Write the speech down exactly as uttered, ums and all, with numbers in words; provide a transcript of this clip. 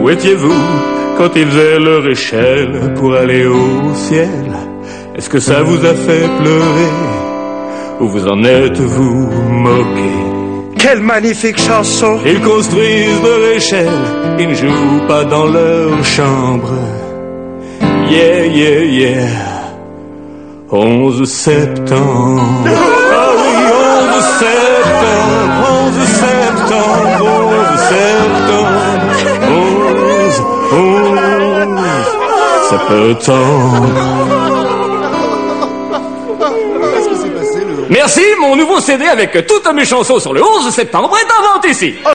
Où étiez-vous quand ils faisaient leur échelle pour aller au ciel? Est-ce que ça vous a fait pleurer? Ou vous en êtes-vous moqué? Quelle magnifique chanson! Ils construisent leur échelle, ils ne jouent pas dans leur chambre. Yeah, yeah, yeah. onze septembre. Ah oui, onze septembre, onze septembre, onze septembre, onze, onze septembre. Merci, mon nouveau C D avec toutes mes chansons sur le onze septembre est en vente ici.